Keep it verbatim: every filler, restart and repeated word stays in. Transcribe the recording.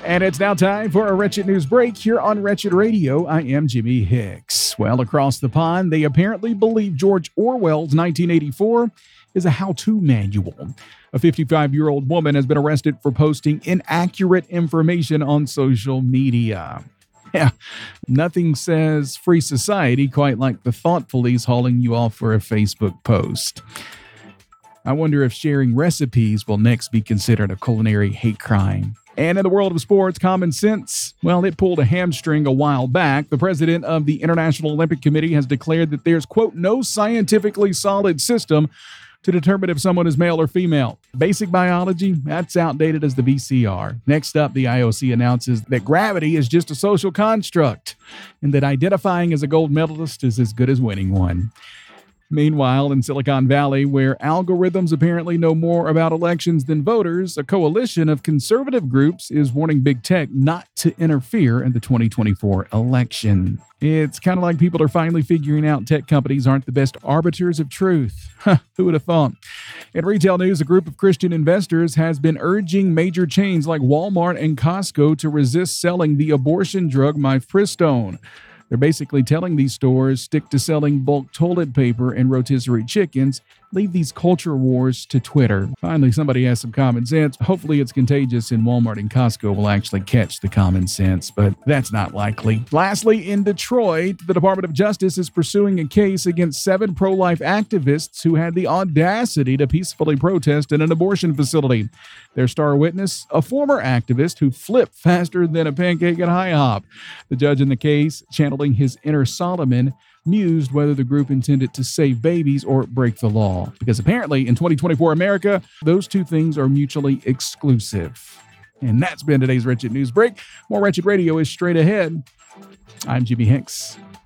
And it's now time for a Wretched News Break here on Wretched Radio. I am Jimmy Hicks. Well, across the pond, they apparently believe George Orwell's nineteen eighty-four is a how-to manual. A fifty-five-year-old woman has been arrested for posting inaccurate information on social media. Yeah, nothing says free society quite like the thought police hauling you off for a Facebook post. I wonder if sharing recipes will next be considered a culinary hate crime. And in the world of sports, common sense, well, it pulled a hamstring a while back. The president of the International Olympic Committee has declared that there's, quote, no scientifically solid system to determine if someone is male or female. Basic biology, that's outdated as the V C R. Next up, the I O C announces that gravity is just a social construct and that identifying as a gold medalist is as good as winning one. Meanwhile, in Silicon Valley, where algorithms apparently know more about elections than voters, a coalition of conservative groups is warning big tech not to interfere in the twenty twenty-four election. It's kind of like people are finally figuring out tech companies aren't the best arbiters of truth. Huh, who would have thought? In retail news, a group of Christian investors has been urging major chains like Walmart and Costco to resist selling the abortion drug mifepristone. They're basically telling these stores, stick to selling bulk toilet paper and rotisserie chickens. Leave these culture wars to Twitter. Finally, somebody has some common sense. Hopefully it's contagious and Walmart and Costco will actually catch the common sense, but that's not likely. Lastly, in Detroit, the Department of Justice is pursuing a case against seven pro-life activists who had the audacity to peacefully protest in an abortion facility. Their star witness, a former activist who flipped faster than a pancake at IHOP. The judge in the case, channeling his inner Solomon, mused whether the group intended to save babies or break the law. Because apparently in twenty twenty-four America, those two things are mutually exclusive. And that's been today's Wretched News Break. More Wretched Radio is straight ahead. I'm Jimmy Hicks.